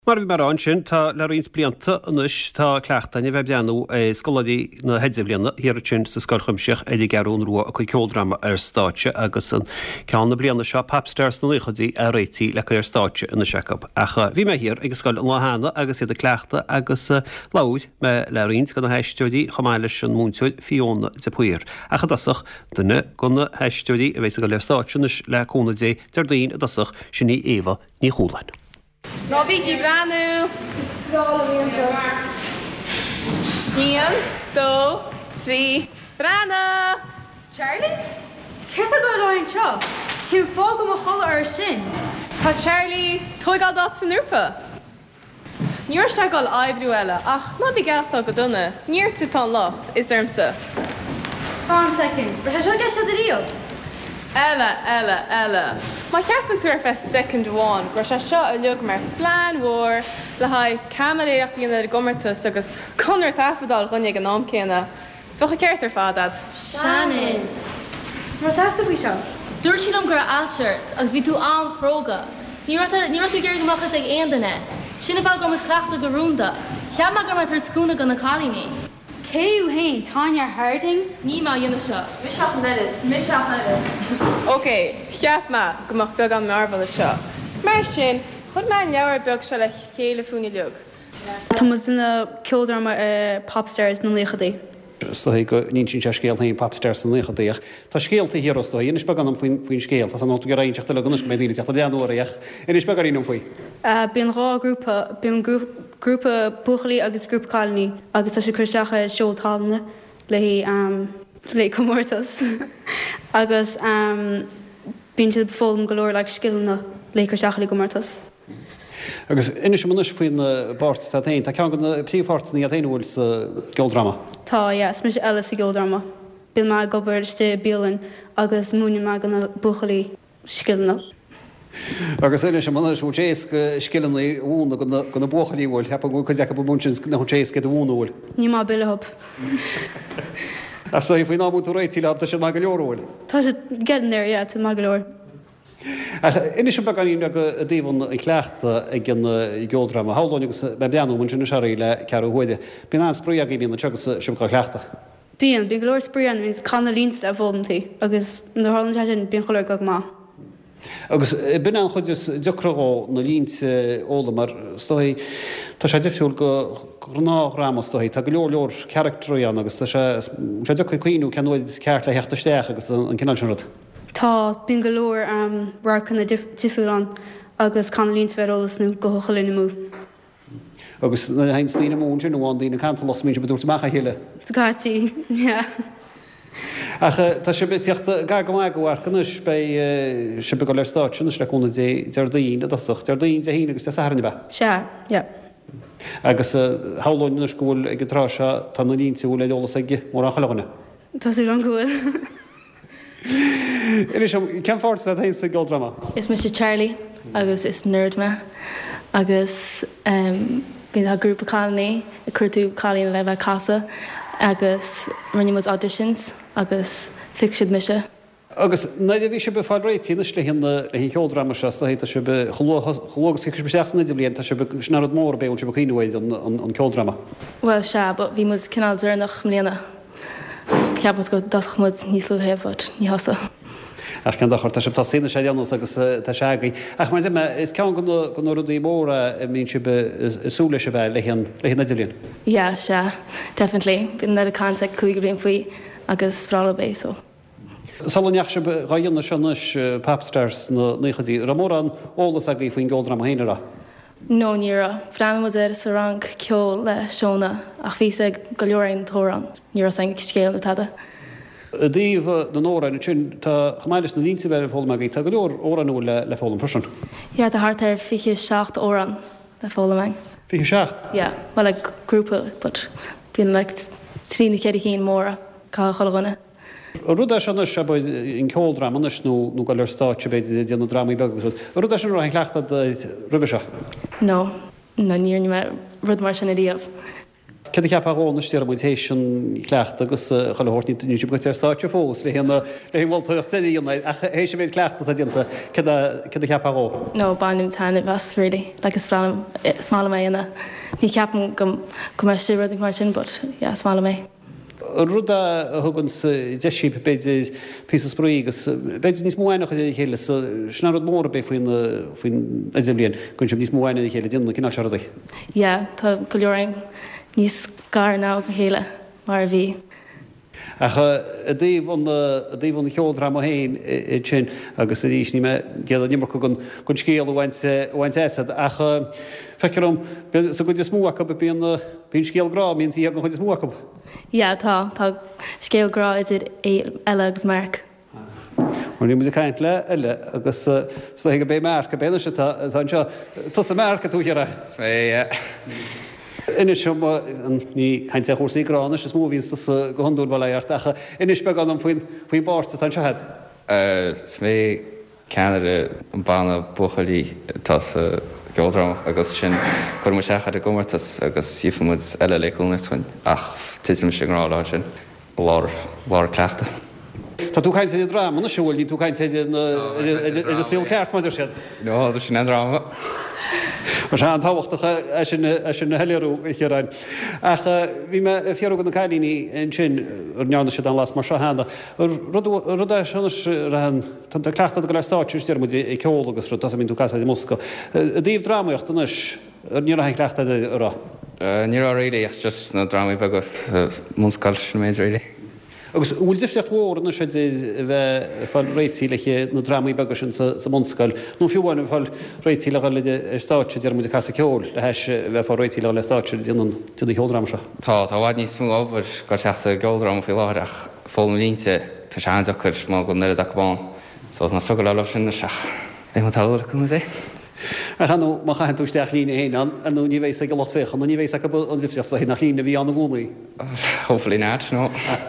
Mar bhí mar an sin tá le rins blianta anis tá cleachtainine bheith beanú scoladí na headsamblianna hir sin sa scorchumseach éidir garún ruá a chu ceoldrama ar státe agus an ceanna blianana seo papstairs na lichodí a réití le ar státe ina seacab. Acha bhí me hir agus scoil an láhanana agus iad a cleachta agus láid me le rins go na heisteúdí chomáile an múnteúid fionna de puir. Acha dasach duna gona heisteúdí a bhéis go le státe le cóna dé dardaín a dasach sinní éva ní chúlain. No Vicky Branu. 1, 2, 3. Brana! Charlie? Ceirta go lein seo? Cinn fág go mo chola ar sin. Tá Charlie tógáil dat san úpa. Níor se gáil aibrú eile ach ná bhí geachta go duna. Níor tú tá locht is armsa. Tá an second. Bar se seo geiste de río? Ella. Má cheapan túir fe second one, gur se seo a leog mar flean mhór le haid camaléireachtaí ar gomartas agus conar tafadal chuinnig an nám céna. Fucha ceirt ar fádad. Shannon. Mar sa bhí seo? Dúir sí am gur alseart agus bhí tú an chróga. Ní tú ggéir gomachchas ag aon duine. Sinna bhá gomas cleachta go rúnda. Cheap má gur mar tar scúna go na cálíní. Céú hain Tanya Harding? Ní má dhéana seo. Misach Nerid. Ok, cheap má gomach beag an marbal seo. Mar sin, chud me leabhar beag se le chéile fúna leog. Tá mu na ceoldrama popstairs na lichadaí. Sto go nín sin scéal haon papstairs an lichodíach. Tá scéalta hirostó, inis be an faoin scéal, Tá an átu raonteachta le gunas médíine teachta deanúireach. Inis be garínom faoi. Bíon rá grúpa buchalí agus grúpa cáilní agus tá sé chuteacha seoltána le commórtas. agus bíon siad fólam go leir le skillna le chuteacha gomórtas. Agus inis munis faoin bart tá tain, tá cean go na ptíomhhartsaí a tainúil sa geoldrama. Tá, smis eile sa geoldrama. Bíon má gobar ste bílan agus múna má go na buchalí skillna. Agus inis munis bú tééis skillanna úna go na buchalíhil, hepa go chuideach bu músin na tééis go bhúnahil. Ní má bilehab. As sa faoin nábú tú réití le tá sé má go leorhil. Tá sé geanar tú má go leor. Inis be ganín go a dtíhann i chleachta ag an geoldrama háláin agus be beanú mun sinna seí le ceúide. Bíon an spríag í bíon na tegus sim go chleachta. Bíon glóir sprían vís canna línsta a bhóntaí agus na hálann sin bíon choir go má. Agus bin an chuidir decrá na línte óla mar stoí tá sé difriúil go nárámas stoí, tá go leor characteríán agus sé de chuoinú ceanúid ceart le heachtasteach agus an cinál sin rud. Tá bíon golóir rácanna difriúán agus canna línsverolalas nó go cholína mú. Agus na hain slína mún sin bháin dína cantal los míid beúirta mecha heile. Tá gátíí, Tá sé betíochtta gar go go bhharcanis be si be go leir stáit sinna le chuna deardaín a dasach deardaín a híine agus saharna be. Se, agus háláin na scúil ag trá se tá na línta bhfuil leolalas aige mór an chalaganna. Tá sú an gúil. Inis cean fáirt a haon sa geoldrama? Is Mr. Charlie agus is nerdma agus bhíon a grúpa cáilní a chuirtú cáilína le bheith casa agus rinne was auditions agus fixid mise. Agus naid bhí se be fáil réití na le hí cheoldrama se héit se be chológus chu beach na blion tá se snarad mór béún se chéúid an ceoldrama. Well se, bhí mu cinál dúnach mléana. Ceapat go dasmud níos luhéh ní hosa. Ach cean dachar tá se tá sína sé deanús agus tá seagaí. Ach mar is cean go rudaí móra mín si súla se bheith le na dilíonn. Ja, se, definitely. Bhíon na a contact chuig go bhíon faoi agus sprála bé so. Salanneach se raionne senis papstairs na nuchadí ramór an ólas a faoin geoldrama héanara. No níra. Fran was sa rang ceol le seóna ach bhí go leorainn tóran. Níra sang scéal na tada. A díomh na nórain sin tá chamáiles na línta bheith fóla magaí, tá go leor óranú le fólam frisin. Ja, tá hart ar fiche 7 óran le fóla meg. Fiche 7? Ja, well le grúpa, but bhíon le trína chéad chéan móra cá cholaganna. Rúda seanna se in ceoldrama anis nó go leir stáit beidir déanú drámaí begus. Rúda sin ra chleachta rubise? No, níor me rud mar sin a díomh. Cad ceapárónna tíar mutation cleachta agus chohortní tú go státe fós le héanana le bhiltocht saíonna hééis sé bhéh cleachta a dionanta cad ceapáró. No bannim tanna bas really like smála mé anna. Ní ceapan go mar siúd mar sin, but smála mé. Ruda thugann deisí beidir pí spróí agus beidir níos móhainach chéile snarad mór be faoin éidirblion gon sem níos móhaine chéile dionanna cinál seirda. Ja, tá go leoring níos gar ná go chéile mar bhí. Acha a dtíomh cheódra má héin sin agus a dhís ní géad nimar gon scéal bhaint éad acha fecem sa go smúcha bíon scéalrá mín í go chuid smúcha. Ja, tá scéalrá idir eile agus marc. Ní mu caiint le eile agus go bé marc a béile se seo tu sa marc a tú hear. Inis ní caiinte chósaí grána is mó vín go honú bailart acha inis be an faoin básta tan sehead. Smé Canada an banna buchalí tá Geodrám agus sin chu mar seachar a gomartas agus sifamuid eile leúnain ach tiitim sin grá sin lá cleachta. Tá tú caiinte drám na siúil ní tú caiinte síl ceart maidir siad? No, sin an drama. Mar se an táhaachtacha sin na heú chéráin. Bhí me fiarú na cailíní an sin ar neanna si an las mar se hána. Rudá sena tan cleachta go leátíir mu i ceolagus ru mín tú casa Mosca. Díomh drámaocht anis ar ní ha cleachta ará. Ní réile ach just na drama begus múscail sin méid réile. Agus bhfuil difteocht mhór na sé bheith fáil réití le na ddramaí begus sin sa mscail. nó fiúháin fáil réití le le státe dear mu casa ceol le heis bheith fá réití le státe dionn tú cheoldrama se. Tá bhhaid níos smú ábhar gur teasta geoldrama fi láir ach fólínte tá se anachchar má go nuad aáin, so na sogur le sin na seach é tála chuna é. Achanú má chahan túisteach lína héana anú ní bhééis go lotfecha, ní bhééis an difteach nach lína bhí anna gúnaí. Hopefully not, no.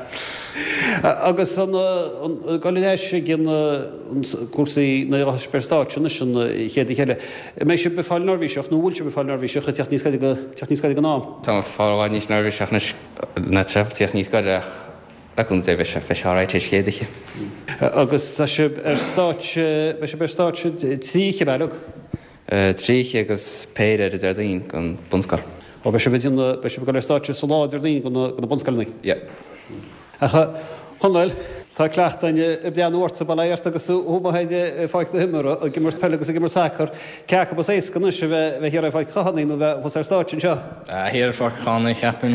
Agus goéis gin cuasaí na perstáte sin chéad chéile. mééis se beáil nervhíiseach nó bhúlil se beáil nervhíiseach a teachníos go ná. Tá fáháid níos nervhíiseach na treftíocht níos goideach leún sé bheith se feáráid éis chéadaiche. Agus se perstáte tríe bhealach? Tríe agus péidir is ar daon gon bunscail. Ó be se go státe soláid ar daon go bunscailnaí? Acha chunail tá cleachtaine beanúirta bailart agus thubaide fáicht himar a gimmar pelagus a gimmar sacr cecha ba ééis gan se bheith hir fáid chaí nó bheith ar stáin seo. Hir fá chána cheapan.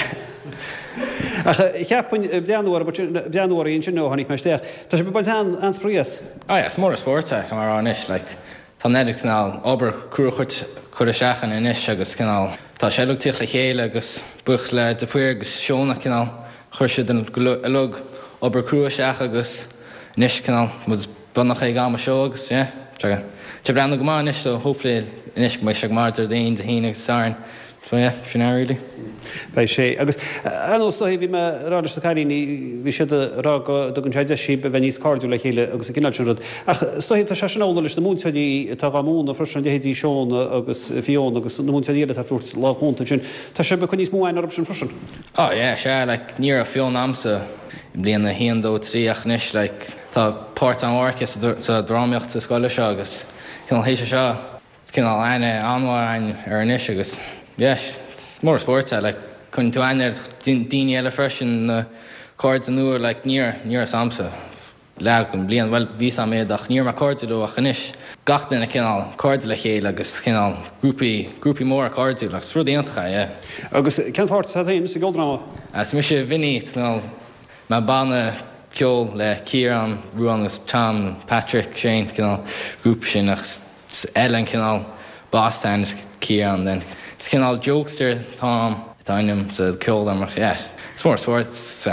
Cheapan beanúir on sin nóhannig meisteach. Tá sé be baint ansprías? Is mór a spórte mar anis le tá neidir canál obair cruúchuit chur a seachan inis agus canál. Tá séútíoch le chéile agus buch le de puir agus seónna canál. Chuirse den lug obair cruúa seach agus níos canál mu bunach é gáma seo agus te brena go má níos so hopefully inis go se mar ar daon de híine sáin. So sin áirí. Bei sé agus anóí bhí me ráidir sa caiíní bhí si rá dogann teide sí be bheith níos cardú le chéile agus cinál rud. Ach stoí tá se sinolalis na múntaí tá múna frisin dehétí seán agus fión agus na múntaíile tá trút láhúnta sin. Tá se be chu níos múin ar sin frisin. Se le ní a fión amsa i blion na héandó tríach níis le tá páirt an áce sa drámiocht sa scoile se agus cin hééis seo cinál aine anháin ar níis agus. Yes, mór spórte le chun tú aineir daine eile freisin na cóird an nuair le níor samsa. Le go blion bhfuil ví méad ach níor mar cóirú a chanis. Gachtain na cinál cóird le chéile agus cinál grúpi mór a cóirú le srúdaíontacha. Agus cean fáirt a dhéana sa ggódrama? Mi sé vinní me banna ceol le Ciaran, Ruan agus Tom, Patrick, Shane cinál grúp sin agus Ellen cinál Boston Ciaran den. It's cinál jokester Tom táim sa ceol am yes. It's mór sports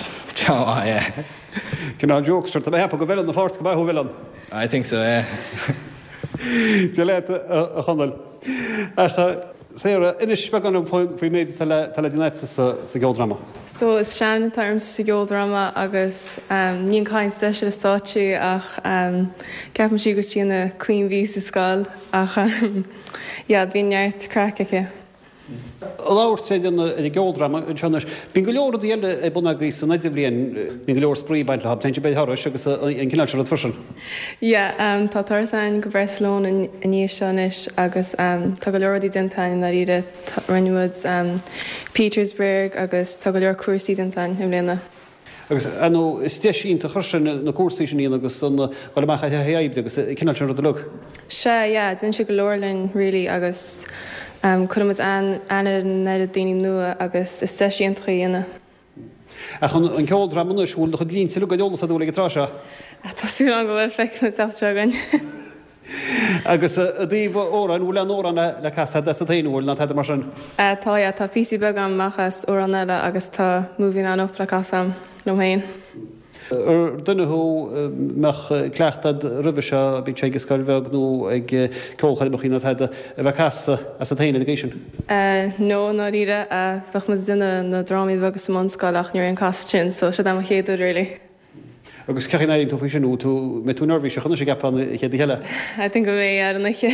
Cinál jokester tá hepa go bhfuil na fáirt go bh bhfuil. I think so, Tá le a chunal. Sarah, inis be an faoi méid telenet sa ggódrama? So is sean terms sa ggódrama agus níon cáin steisiil stáitiú ach ceapan si go tína Queen Bee sa sáil ach bhíneart crackice. Láir sé i ggódrama seannas bín go leor dhéile é buna í san neidir blion ní go leor spríbaint le te be thras agus an cinál se frisin. Ja, tá tarsain go Barcelona in níos seanis agus tá go leorí dentain na ide Runwoods Petersburg agus tá go leor cuasí dentain im léna. Agus steisiín a chusin na cuasaí sin agus san goileach heaib agus cinál se lug. Se, ja, den si go leorlinn ri agus chum an na daoine nua agus is steisiíon tríana. A chun an ceódra muúil chu lín si go deolalas a dúla trá se. Tású an go bhfuil feic segain. Agus a dtíomh óran bhfuil an óranna le casa de a tainúil na mar sin. Tá píí bag an machchas ó an eile agus tá múhín an op le casam nó hain. Dunnethú meach cleachtad rih se bí sé go scoilbheag nó ag cóchaid mo chinna heide a bheith casa as a taine sin. nó ná ire a bfach mu duine na dráí bhegus mscáach nuir an castin, so se am chéadú rilí. Agus cechan éon tú sinú tú me tú nervhí se chuna sé gapan chéad heile. I think go bhéh ar anaiche.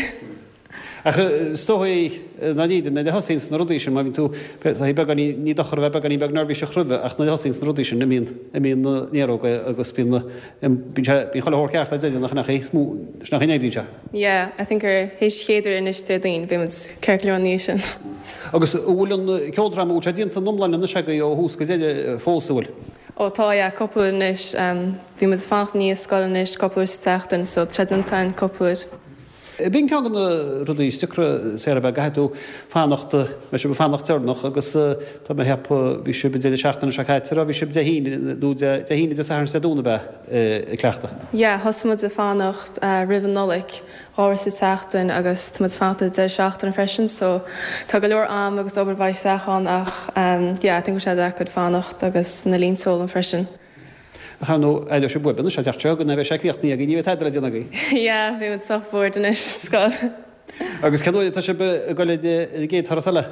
Stoí na ní na hosín na rodíisi má tú beganí ní dochar bheith beganí beh nervhí se chruh ach na hosín na rodíisi na míon níróga agus bí chohor ceart a dé nach nach smú nach éidirse. Ja, I think hééis chéidir in is daon b ceirleí sin. Agus bhfuil an ceódra ú sé dínta nomlain na se go hús go déide fósúil. Tá coppúis bhí mu fácht níos scois coppúir teachtain so tredantain coppúir. Bín cean na rudí sture sé bheith gaú fánachta me se fánacht tenach agus tá heap bhí si bedéidir seachtainna seáitir a bhí si híine de san staúna bheith cleachta. Ja, hosmid a fánacht rihan nolik áir sa teachtain agus tá fáta de seachtain freisin, so tá go leor am agus oberbáid seachán ach go sé de chud fánacht agus na línsol an freisin. Chanú eidir se buban se teach gan bheith seíochtní a gníomh teidir dénaí. Ja, bhí softboard in sscoil. Agus ceú tá se goile géad thsile?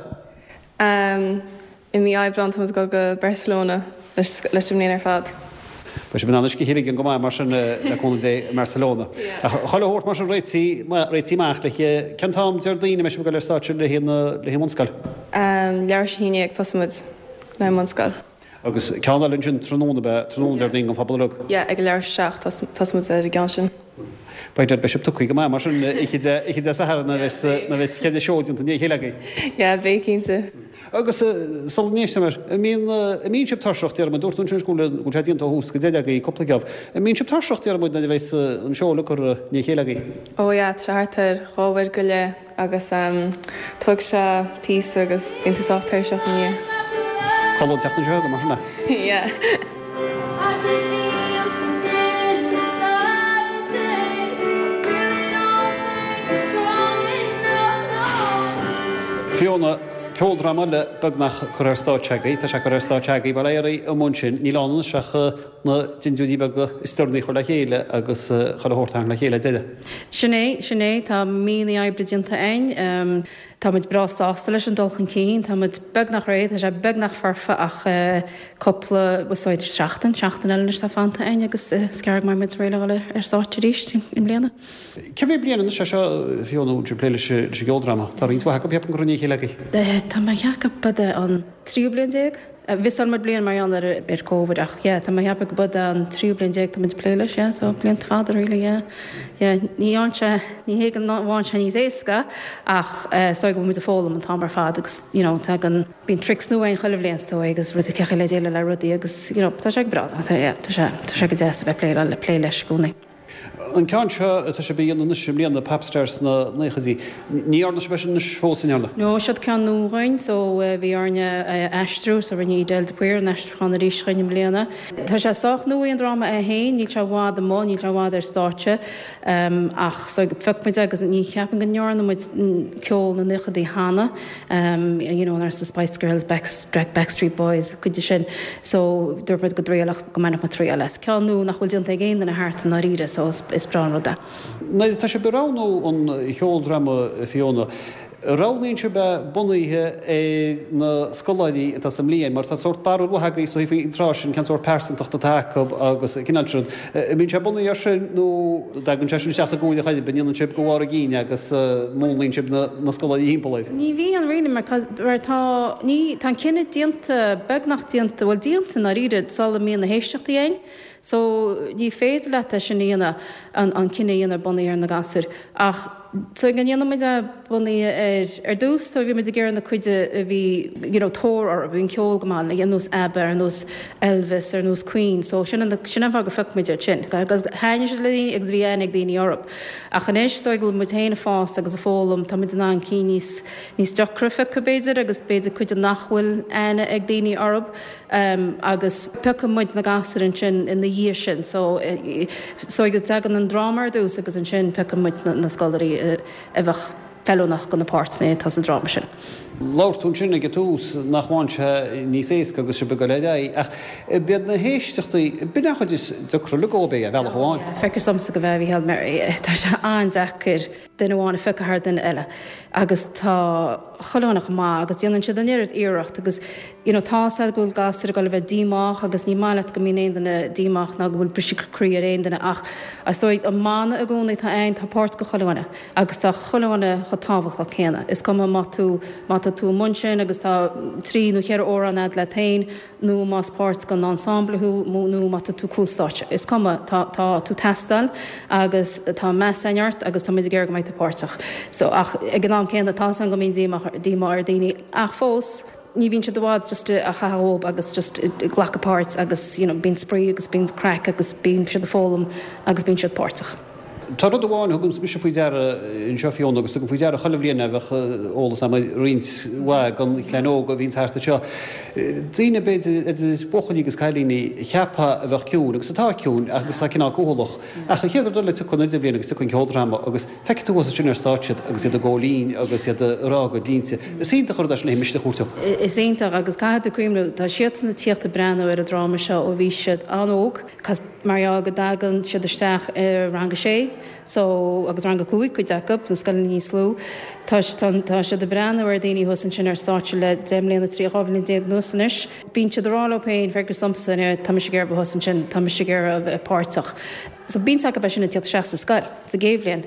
I mí ebrand go go Barcelona leis mléon ar fad. Ba se anna hí an go mar sin leúna é Barcelona. Chohort mar réití réitíach centám deirdaíine me go leirtáir le le himonscail. Leir híine ag tasmuid le mscail. Agus ceanlinn sin tróna d an fabalug? Ja, ag leir seach tasmu ar gan sin. Beidir be tuí go mar sin de sahar na bheits chéidir seóint ní chéilegaí. Ja, bhécínta. Agus salníistemar mín sib tarsecht ar dúirtún sin scúla go dínta hús go déide í coppla geh. Mín sib tarsecht ar muid na bheits an seola chu ní chéilegaí. Ó ja, treartar ráhhair go le agus tug se pí agus intasáachtar seach ní. Colin teachtain se go mar sinna? Ja. Fiona ceódrama le begnach chorátáteagaí tá se chorátáteagaí bhil éirí am mún sin ní lánan secha na dinúdí go istornaí chu le chéile agus chohortang le chéile déide. Sinné tá míí ebredínta ein. Tá muid brástásta leis an dulchan cín, Tá muid beg nach réid a sé beg nach farfa ach coppla busáid seachtain eile sa fanta ein agus sceag mar mit réile le ar sáte ríist im bliana. Ce bhí bliana se fiúnú pléile se ggódrama, Tá rí go peapan goní chéilegaí. Tá heacha bud an tríú bliandéag. Vis an mar blian mar an ar COVID ach tá heappa go bud an tríú bliandéag tá pléile sé so bliant fáidir riile ní anse ní hé an bháin se níos éca ach sto go mu a fólam an tamar fád agus tá an bín tricks nuin choilehléonstó agus ru cecha le déile le rudí agus tá sé brad tá sé go dé a bheith pléile le plé leis gúna. An cean seo tá sé bíon na simlíon na papstairs na néchadí. Ní arna spe na fósainarla? No, siad ceanúhain so bhí arne eistrú sa rinne déil de puir neistchan ríschainnim bliana. Tá sé soach nuí an drama a héin, ní se bhád am ní le bhád ar státe ach so feicmuid agus ní cheapan gan nearna muid ceol na nuchadaí hána ar sa Spice Girls, Backstreet Boys, chuide sin so dúirpad go dréalach go manach mat trí leis. Ceanú nach bhfuil dionanta géan na háart na ríre so is brán da. Tá sé beránú an cheoldrama Fiona. Ráníonn se be bunaithe na scoláidí tá sam líon, mar tá sort barú buthaga so hí rásin can sort percentach takeab agus cináltrid. Bhín se bunaí ar sin nó dagann se se a gúide chaide beníann sib go bhhar a gíine agus mólíonn sib na scoláidí hímpolaibh. Ní bhí an riine mar tá ní tá cinenne dianta begnach dianta bhfuil dianta na riad sal míon na héisteachtaí éin. So ní féidir le sin íana an cinnéana bunaí ar na gasir ach so gan dhéanam bunaí ar dús tá bhí me ggéar na chuide bhí tóir ar bhín ceol gomáin le nús Eber ar nús Elvis ar nús Queen, so sin bhar go fucmiidir sin. Agus haine se le agus bhí ag daoine Europa. A chanéis tá go mu héanana fás agus a fólam tá mid ná cí níos decrafa go béidir agus béidir chuide nachhfuil aine ag daoine Arab agus pecha muid na gasar an sin in na dhíir sin, so go tegan an drámar dús agus an sin pecha muid na scolarí a bheith fellúnach go na pártna tá an dráma sin. Láirtún sinna go túús nach bháinte níos éca agus se be go le ach bead na héisteachtaí bina chuid is docrolagóbe a bhealach bháin. Feiceir samsa go bheith hí mar tá se andechar den bháinna fechathir den eile agus tá choánach má agus dhéanann si dennéad iirecht agus tá gúil gasar go le bheith díach agus ní máile go mí éanana díach ná bhfuil brisicrí ar éanana ach as dóid an mána a gúna tá ein tápát go choáine agus tá choáine chotáhacht le chéna. Is com tú mun sin agus tá trí nó chear ó an le tain nó más páirt gan ensemblethú nó má tú coolstáte. Is com tá tú testal agus tá meart agus tá géir go méid apáirteach. So ach ag gnám céanna tá an go mín díma ar daoine ach fós. Ní bhín se dohád just a chaób agus just ghlachapát agus bín sprí agus bín crack agus bín si a fólam agus bín siad párteach. Tá rud bháin thugum mis faoi deara in seofiún agus go faoi deara cholamhlíonna bheith ólas am rihá gan chléó go bhín theta seo. Díine bed bochaní agus cailíní cheappa a bheith ciún agus atá ciún agus cinná cóhalach. A chu chéidir dul le chun idir bblion agus chun ceoldrama agus feicú sin ar státead agus iad a ggólín agus iad rá go dínte. Is ínta chuir na miiste chuúrta. Is ínta agus caiúimú tá siad na tíochtta brena ar a dráma seo ó bhí siad anóg, cos mar go dagan siad isteach ar ranga sé. So agus ranga cuaig chu deacab na scail níos slú tá se de brena ar daoine hosan sin ar státe le déimlíonna trí ábhlinn diagnósanis. Bín se rápéin fegur samsanna tá sé ggéir hosan sin tá sé ggéir a párteach. So bín a be sinna tíocht 6 scail sa géimhlíonn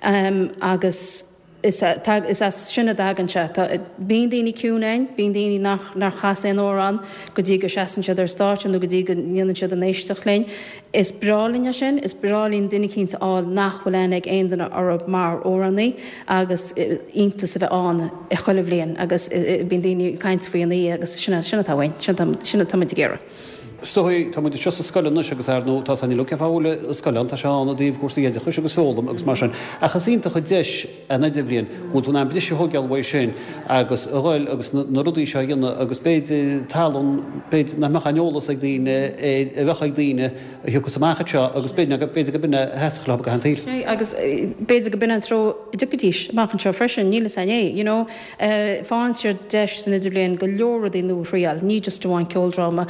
agus is sinna dagan se bíon daoine ciúnain, bíon daoine nach chas éon órán go dtí go seaan siad ar státe nó go dtí go níanann siad an éisteach léin. Is brálíne sin, is brálín duine cinnta áil nachhfuil ag aonanna arab mar órannaí agus iontas sa bheith an i choilehléon agus bíon daoine caiint faoí agus sinna táhain, sinna tamid géire. Stoí tá muidir just a scoilna agus ar nó tá sanní luce fála scoilan tá se anna díomh cuasa éidir chuis agus fólam agus mar sin. A chasínta chu deis a neidirblion gúnú na bidí se thugealhha sin agus bhil agus na rudaí se dhéanana agus béid talún béid na mechaneolalas ag daine bhecha ag daine thugus samachcha seo agus béidir go bine heaschlá go antaíil. Agus béidir go bine tro ducatíis machchan seo freisin níla san é. Fáin seir deis san idirblion go leoradaí nó rial, ní just bháin ceoldrama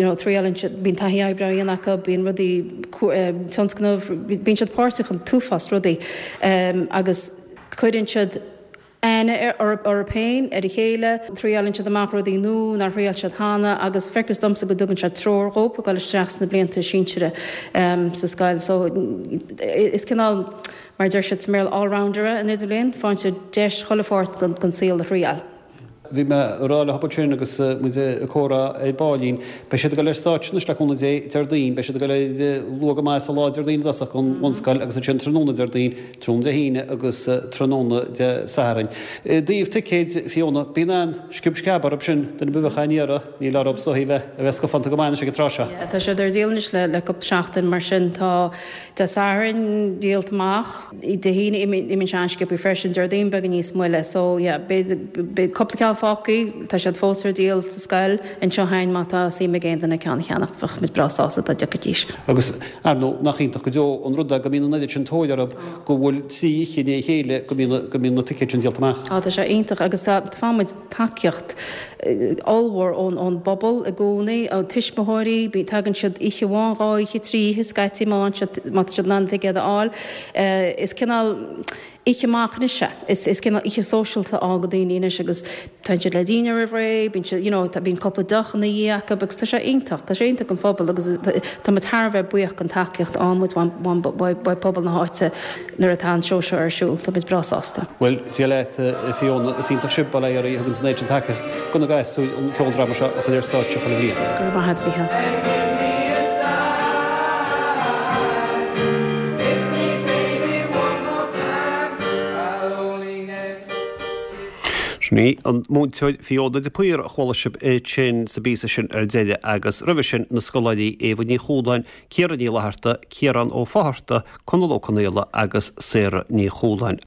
bín taí ebraíanacha bíon rudí tunscanmh bín siad páirteach an túfas rudaí agus chuidann siad aine ar péin ar i chéile tríalann siad amach rudaí nó nar réal siad hána agus feiceir domsa go dugann siad trórópa gáil streachs na blianta sínsere sa scail. So is cinál mar d siad sméil allroundere in Idirlíon fáin siad 10 chollafort gan síl a rial. Bhí me rála happatín agus mu chóra é bálín, be sé go le stáitna le chuna deardaín, be sé go le luga mai a láidir daon as chun mscail agus sin tróna deardaín trún de híine agus tróna de saharin. Díomh ticéid fionna bíán scibsceabar sin den buchaíara ní lerab sohí bheith a bheits go fanta gomáine se go trase. Tá sé ar díalnis le go seachtain mar sin tá de saharin díaltach I de híine imiminn seanskip i freisin deardaín began níos muile, so be coppla fácaí tá siad fósar díal sa scail an seo hain mátá sí me géanana ceanna cheannachfach mit brasása a decatíis. Agus nó nachínta go deo an rudda go mína neidir sin tóidirab go bhfuil sí chéné chéile go mín na ticket sin díaltamach. Tá sé aintach agus tá fáid takeocht allhar ón bobbal a gcónaí á tuismathirí bí tagann siad ihe bháin ráiche trí scaití má siad land géad áil. Is cinál Ich máachne se. Is cin ich socialta ágadíine agus taidir le díine a ré, bín coppla dochan na dhéach agus tá sé intach, Tá sé intach an fphobal agus tá thbheith buoach an takeocht anmid ba pobl na háite nar atá seoise arsúil, tá bit brasásta. Well, tí le fiona sínta sibal ar í hagann snéid an takeocht gona gaisú an ceoldrama se a chuir státe chu bhí. Gur maithad bhíthe. Ní an múnteid fióda de puir cholasib sin sa bí sin ar déide agus rivisin na scoláidí éh ní chúdáin cearan ní leharta, cearan ó fáharta, conalócanéile agus séra ní chúdáin